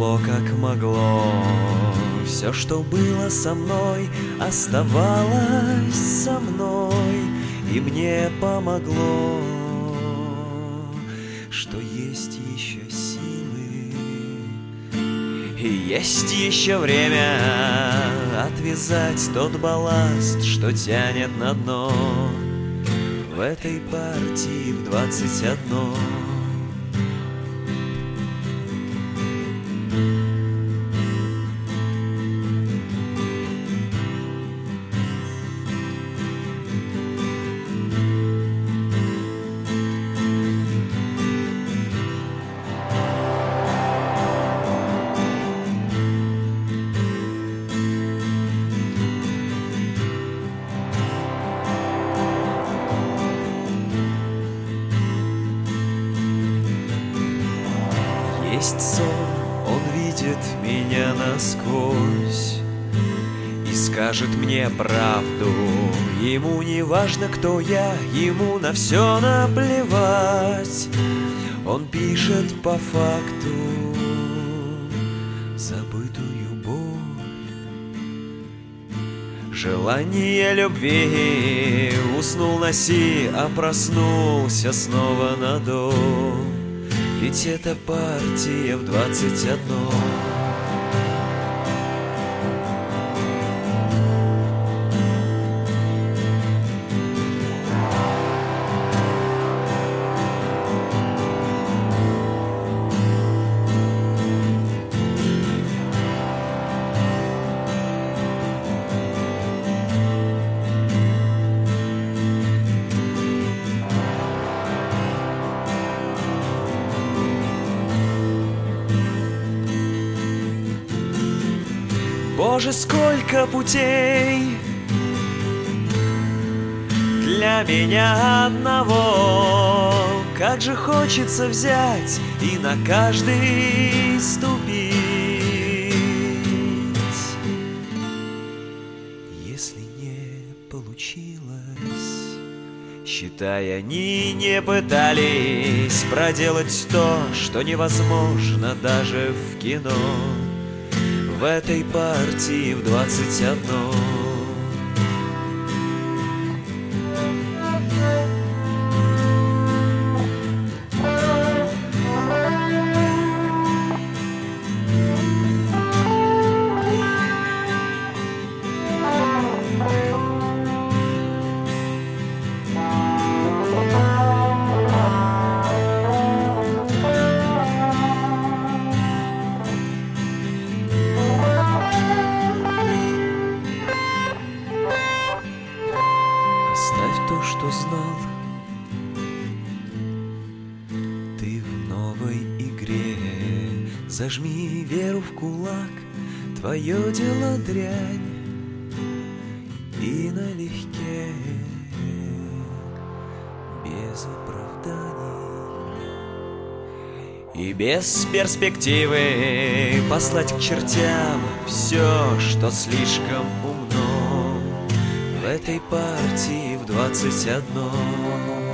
шло как могло. Все, что было со мной, оставалось со мной, и мне помогло, что есть еще силы, и есть еще время отвязать тот балласт, что тянет на дно в этой партии в 21. Есть сон, он видит меня насквозь и скажет мне правду. Ему не важно, кто я, ему на все наплевать. Он пишет по факту забытую боль, желание любви. Уснул на си, а проснулся снова на до. Ведь это партия в 21. Боже, сколько путей для меня одного. Как же хочется взять и на каждый ступить. Если не получилось, считай, они не пытались проделать то, что невозможно даже в кино. В этой партии в 21. Оставь то, что знал ты в новой игре. Зажми веру в кулак, твое дело дрянь, и налегке, без оправданий и без перспективы послать к чертям все, что слишком умно. В этой партии в 21.